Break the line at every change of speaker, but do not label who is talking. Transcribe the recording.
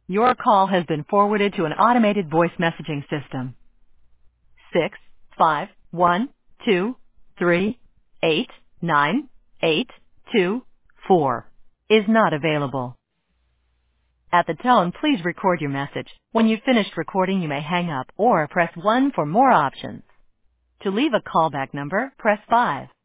Your call has been forwarded to an automated voice messaging system. 65123898824 is not available. At the tone, please record your message. When you've finished recording, you may hang up or press 1 for more options. To leave a callback number, press 5.